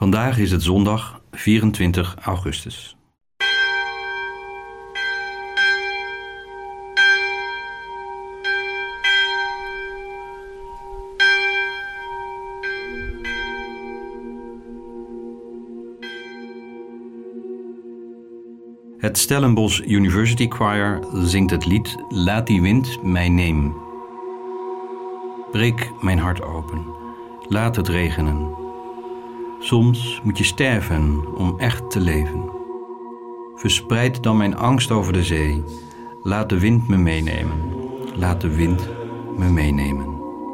Vandaag is het zondag 24 augustus. Het Stellenbosch University Choir zingt het lied Laat die wind mij nemen. Breek mijn hart open, laat het regenen. Soms moet je sterven om echt te leven. Verspreid dan mijn angst over de zee. Laat de wind me meenemen, laat de wind me meenemen.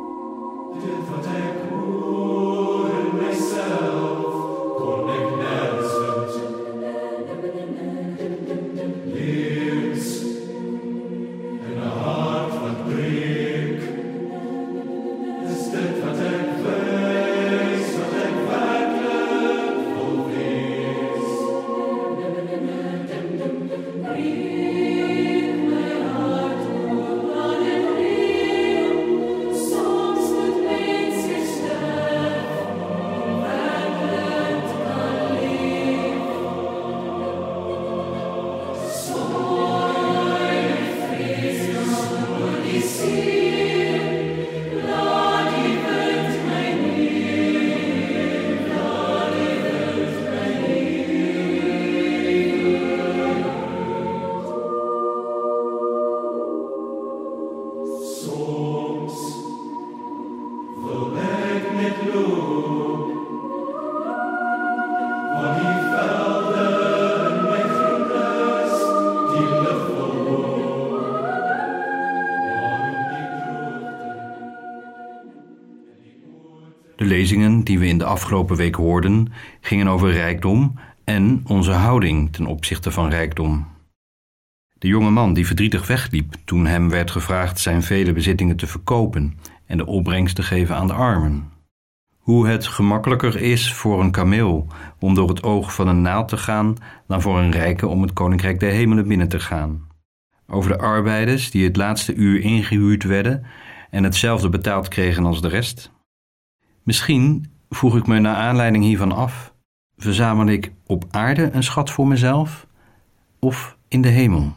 De lezingen die we in de afgelopen week hoorden, gingen over rijkdom en onze houding ten opzichte van rijkdom. De jonge man die verdrietig wegliep toen hem werd gevraagd zijn vele bezittingen te verkopen en de opbrengst te geven aan de armen. Hoe het gemakkelijker is voor een kameel om door het oog van een naald te gaan dan voor een rijke om het koninkrijk der hemelen binnen te gaan. Over de arbeiders die het laatste uur ingehuurd werden en hetzelfde betaald kregen als de rest. Misschien vroeg ik me naar aanleiding hiervan af, verzamel ik op aarde een schat voor mezelf of in de hemel?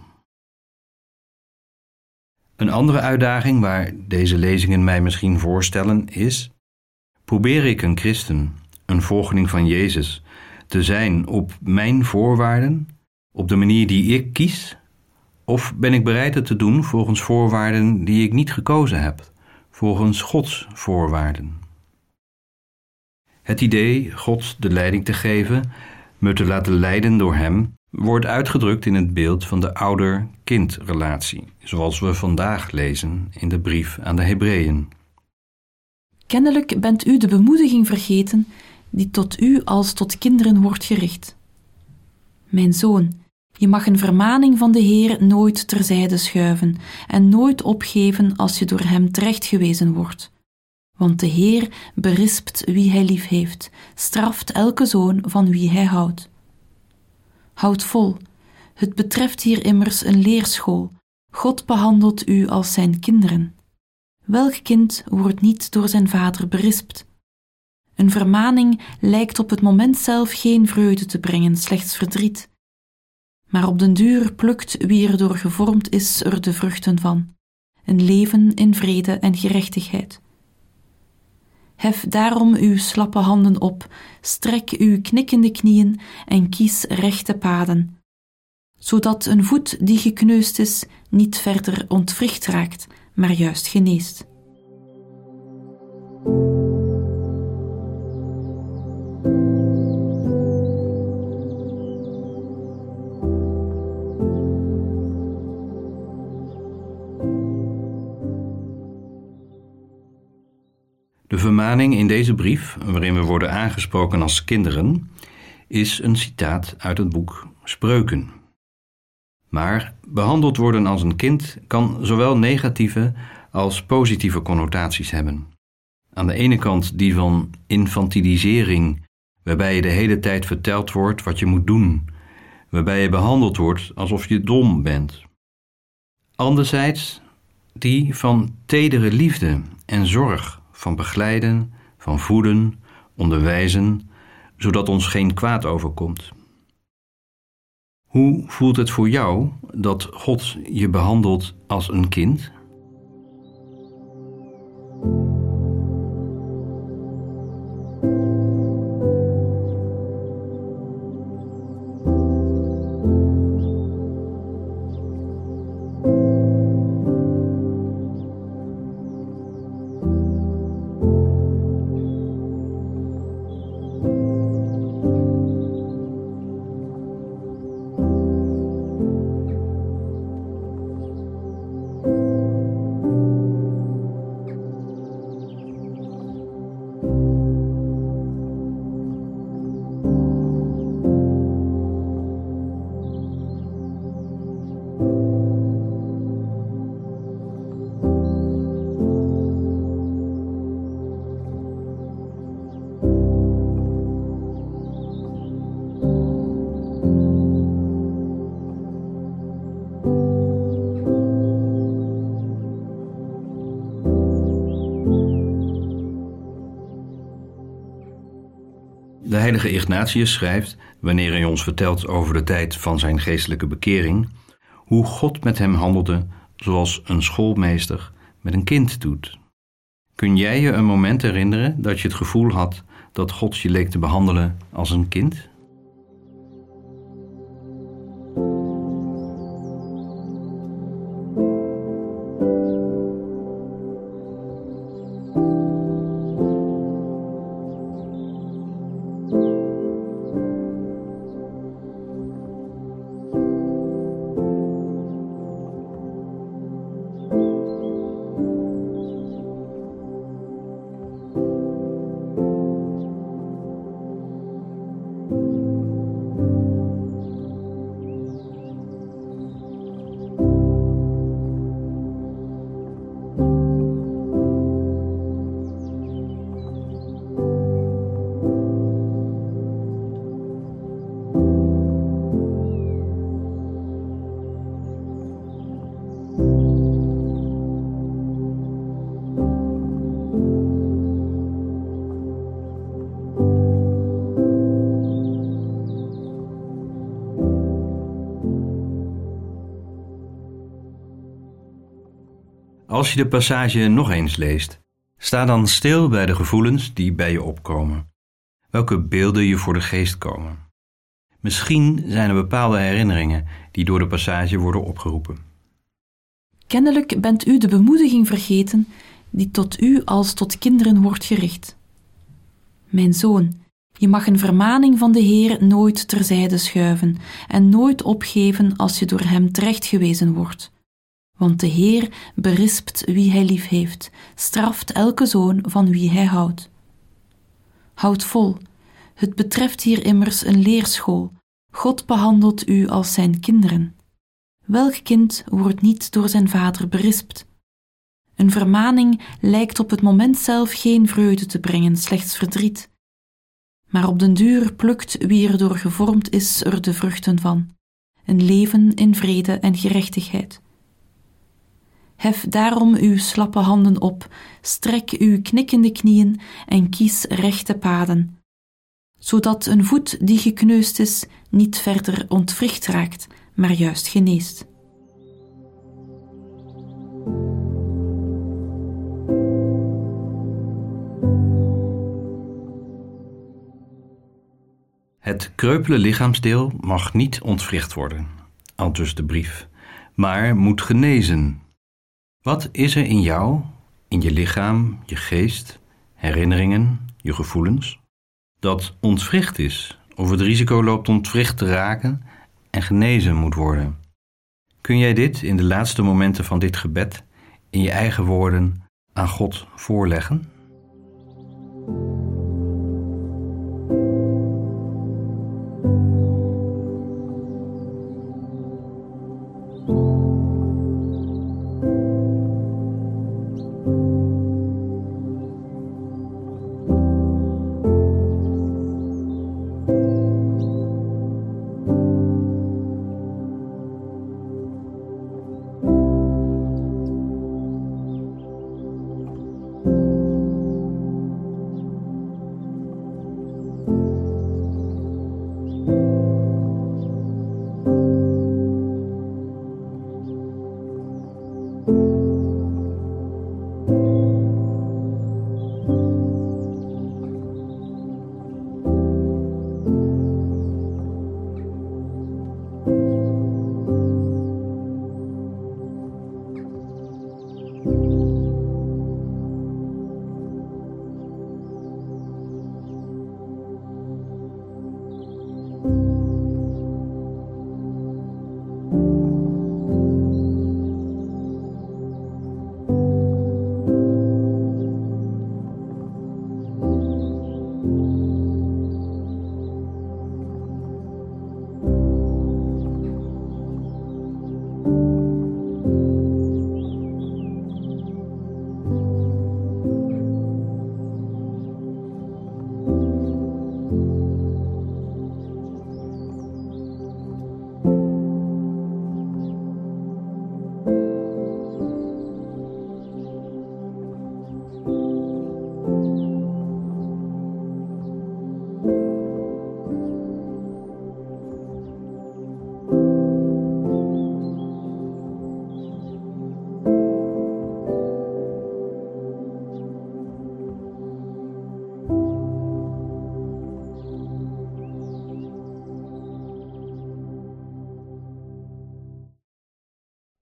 Een andere uitdaging waar deze lezingen mij misschien voorstellen is, probeer ik een christen, een volgeling van Jezus, te zijn op mijn voorwaarden, op de manier die ik kies, of ben ik bereid het te doen volgens voorwaarden die ik niet gekozen heb, volgens Gods voorwaarden? Het idee God de leiding te geven, me te laten leiden door Hem, wordt uitgedrukt in het beeld van de ouder-kindrelatie, zoals we vandaag lezen in de brief aan de Hebreeën. Kennelijk bent u de bemoediging vergeten die tot u als tot kinderen wordt gericht. Mijn zoon, je mag een vermaning van de Heer nooit terzijde schuiven en nooit opgeven als je door Hem terechtgewezen wordt. Want de Heer berispt wie Hij lief heeft, straft elke zoon van wie Hij houdt. Houd vol, het betreft hier immers een leerschool. God behandelt u als zijn kinderen. Welk kind wordt niet door zijn vader berispt? Een vermaning lijkt op het moment zelf geen vreugde te brengen, slechts verdriet. Maar op den duur plukt wie er door gevormd is er de vruchten van. Een leven in vrede en gerechtigheid. Hef daarom uw slappe handen op, strek uw knikkende knieën en kies rechte paden, zodat een voet die gekneusd is niet verder ontwricht raakt, maar juist geneest. De vermaning in deze brief, waarin we worden aangesproken als kinderen, is een citaat uit het boek Spreuken. Maar behandeld worden als een kind kan zowel negatieve als positieve connotaties hebben. Aan de ene kant die van infantilisering, waarbij je de hele tijd verteld wordt wat je moet doen, waarbij je behandeld wordt alsof je dom bent. Anderzijds die van tedere liefde en zorg, van begeleiden, van voeden, onderwijzen, zodat ons geen kwaad overkomt. Hoe voelt het voor jou dat God je behandelt als een kind? De heilige Ignatius schrijft, wanneer hij ons vertelt over de tijd van zijn geestelijke bekering, hoe God met hem handelde zoals een schoolmeester met een kind doet. Kun jij je een moment herinneren dat je het gevoel had dat God je leek te behandelen als een kind? Als je de passage nog eens leest, sta dan stil bij de gevoelens die bij je opkomen. Welke beelden je voor de geest komen. Misschien zijn er bepaalde herinneringen die door de passage worden opgeroepen. Kennelijk bent u de bemoediging vergeten die tot u als tot kinderen wordt gericht. Mijn zoon, je mag een vermaning van de Heer nooit terzijde schuiven en nooit opgeven als je door hem terechtgewezen wordt. Want de Heer berispt wie hij lief heeft, straft elke zoon van wie hij houdt. Houd vol, het betreft hier immers een leerschool. God behandelt u als zijn kinderen. Welk kind wordt niet door zijn vader berispt? Een vermaning lijkt op het moment zelf geen vreugde te brengen, slechts verdriet. Maar op den duur plukt wie er door gevormd is er de vruchten van. Een leven in vrede en gerechtigheid. Hef daarom uw slappe handen op, strek uw knikkende knieën en kies rechte paden, zodat een voet die gekneusd is niet verder ontwricht raakt, maar juist geneest. Het kreupele lichaamsdeel mag niet ontwricht worden, aldus de brief, maar moet genezen. Wat is er in jou, in je lichaam, je geest, herinneringen, je gevoelens, dat ontwricht is of het risico loopt ontwricht te raken en genezen moet worden? Kun jij dit in de laatste momenten van dit gebed in je eigen woorden aan God voorleggen?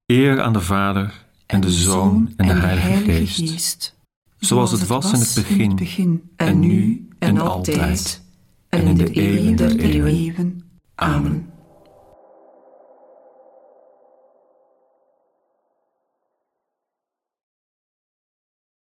Eer aan de Vader en de Zoon en de Heilige Geest. Zoals het was in het begin, en nu en altijd, en in de eeuwen der eeuwen. Amen.